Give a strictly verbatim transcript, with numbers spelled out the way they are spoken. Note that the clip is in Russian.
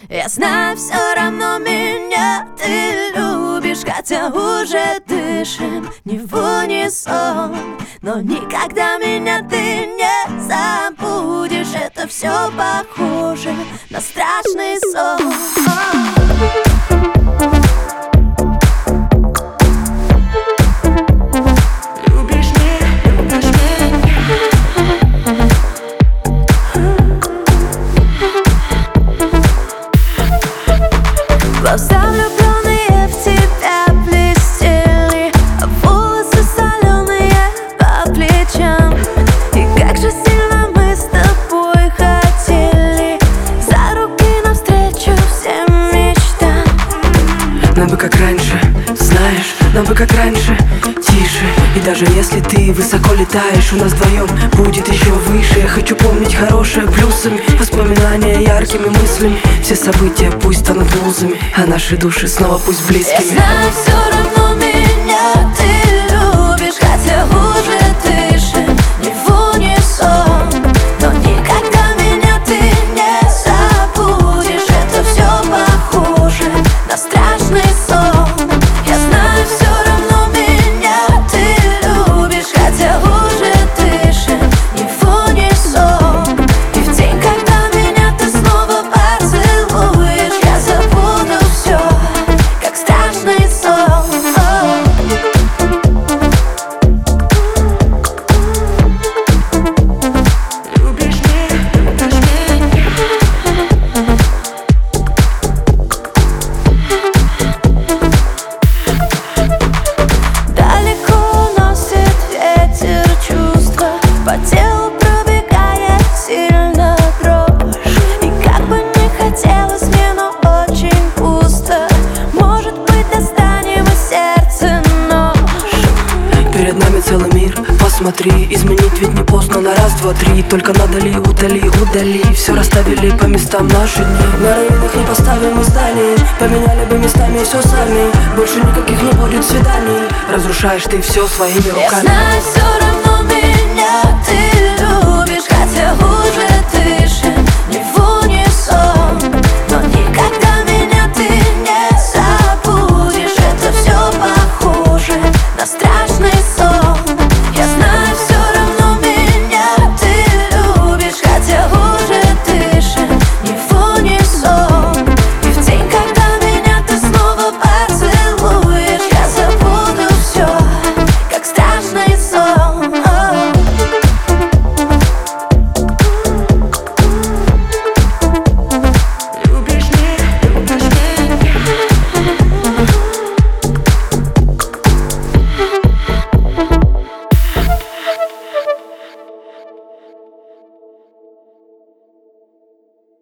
Я знаю, все равно меня ты любишь, хотя уже дышим не в унисон. Но никогда меня ты не забудешь. Это все похоже на страшный сон. Глаза влюбленные в тебя блестели, а волосы соленые по плечам. И как же сильно мы с тобой хотели за руки навстречу всем мечтам. Нам бы как раньше, знаешь, нам бы как раньше, тише. И даже если ты высоко летаешь, у нас вдвоем будет еще выше. Я хочу помнить хорошее плюсами, воспоминания яркими мыслями. Все события пусть станут лузами, а наши души снова пусть близкими. Я знаю, все равно меня ты любишь, хотя уже дышим не в унисон. Но никогда меня ты не забудешь. Это все похоже на страшный сон. Я знаю, все равно меня ты любишь, хотя уже дышим не в унисон. И в день, когда меня ты снова поцелуешь, я забуду все, как страшный сон. Любишь меня, любишь меня. Далеко носит ветер чувства, по телу пробегает сильно дрожь. И как бы не хотелось мне, но очень пусто. Может быть, достанем из сердца нож. Перед нами целый мир, посмотри. Изменить ведь не поздно на раз, два, три. Только надали, удали, удали. Все расставили по местам наши дни. На районах не поставим изданий. Поменяли бы местами все сами. Больше никаких не будет свиданий. Разрушаешь ты все своими руками. Я знаю, все равно меня ты любишь, хотя уже